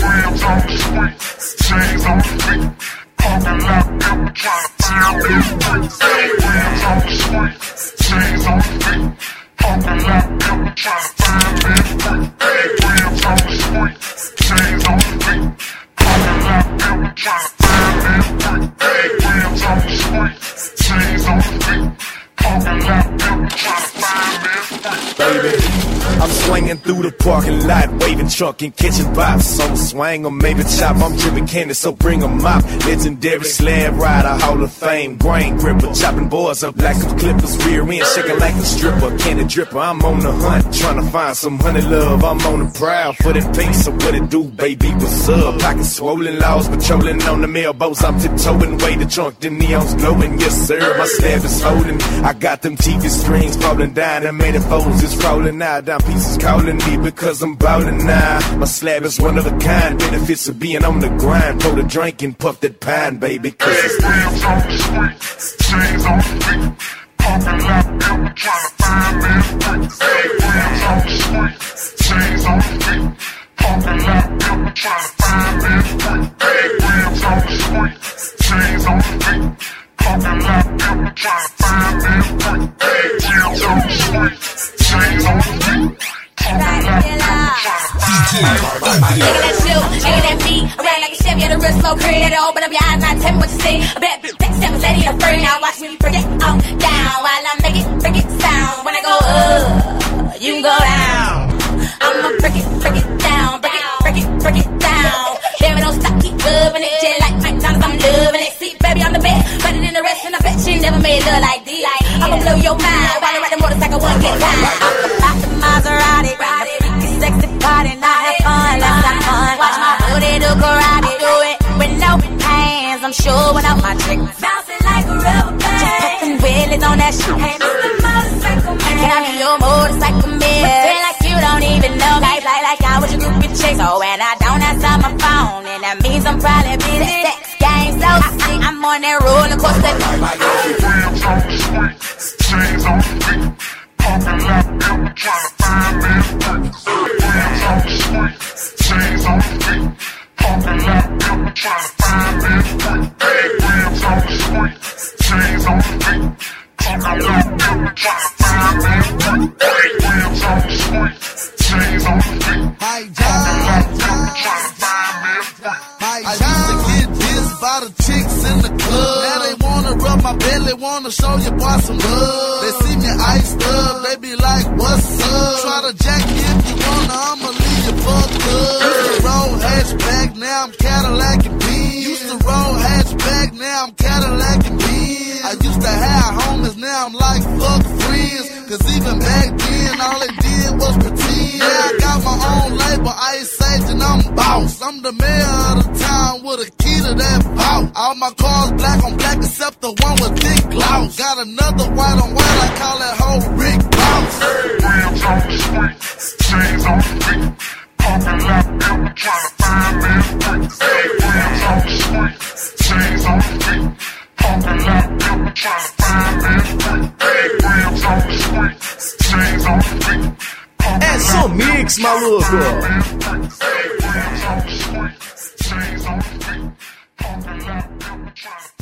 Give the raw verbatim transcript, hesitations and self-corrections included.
Rims on the street, chains on the feet. Parking lot pimp tryna find me a freak. Rims on the street, chains on the feet. Parking lot pimp tryna find me a freak. Rims on the street, chains on the feet. Parking lot pimp tryna find me a freak. Rims on the street, chains on the feet. Parking lot pimp tryna find me a freak. Baby, I'm swinging through the parking lot, waving truck and catching bops. So swing or maybe chop, I'm dripping candy, so bring 'em up. Legendary slab rider, Hall of Fame, grain gripper, chopping boys up like them clippers, rear end shaking like a stripper, candy dripper. I'm on the hunt, trying to find some honey love. I'm on the prowl for that face, so what it do, baby? What's up? Pockets swollen, laws patrolling on the mailboats. I'm tiptoeing, way the trunk, the neons glowing. Yes sir, my slab is holding. I got them T V screens falling down, and made it phones just rolling out. Down pieces calling me because I'm ballin' now. My slab is one of a kind. Benefits of being on the grind. Pour the drink and puff that pine, baby. Cause it's rims on the street, chains on the feet. Parking lot pimp tryna find me a freak. Rims on the street, chains on the feet. Parking lot pimp tryna find me a freak. Rims on the street, chains on the feet. Parking lot pimp tryna find me a freak. Rims on the street, chains on the feet. Look at that shoe, look at that me. I ran like a Chevy at the wrist, so pretty that open up your eyes, now tell me what you see. A bad bitch, take seven, steady and free. Now watch me break it on down while I make it, break it sound. When I go up, you can go down. I'ma break it, break it down, break it, break it, break it down. Baby, don't stop, keep loving it, just like Mike Johnson, I'm loving it. See, baby, I'm the best, better than the rest, and I bet she never made love like this. I'ma blow your mind while I ride the motorcycle, one get time. Out the Maserati, ride it, freaky sexy party, not have fun, let's have fun. Watch my booty do karate, do it with no hands. I'm sure without my trick, bouncing like a rubber band. Just puffin' wheelies on that shit. Hey, Mister Motorcycle Man, can I be your motorcycle man? Pretend like you don't even know me, like like I was your groupie chick. So when I don't answer my phone, and that means I'm probably busy. Sex game so sick, I'm on that roller coaster. Rims on the street, chains on the feet. Parking lot pimp tryna find me a freak. Rims on the street, chains on the feet. Parking lot pimp tryna find me a freak. Rims on the street, chains on the feet. Parking lot pimp tryna find me a freak. Rims on the street, chains on the feet. Parking lot pimp tryna find me a freak. I used to get dissed by the chicks in the club. Now they wanna rub my belly, wanna show your boy some love. They see me iced up, they be like, what's up? Try to jack me if you wanna, I'ma leave you fucked up. Used to roll hatchback, now I'm Cadillac and Benz. Used to roll hatchback, now I'm Cadillac and Benz. I used to have homies, now I'm like fuck friends. Cause even back then, all they did was pretend. Now I got my own label, Ice Age, and I'm boss. I'm the mayor of the town with a key to that vault. All my cars black on black except the one with thick gloss. Got another white on white, I call that whole Rick Boss. Rims on the street, chains on the feet. Parking lot pimp tryna find me a freak. Rims on the street, chains on the feet. Parking lot pimp tryna find me a freak. Rims on the street, chains on the feet. É só mix, maluco! Rims on the street, chains on the feet. Parking lot pimp tryna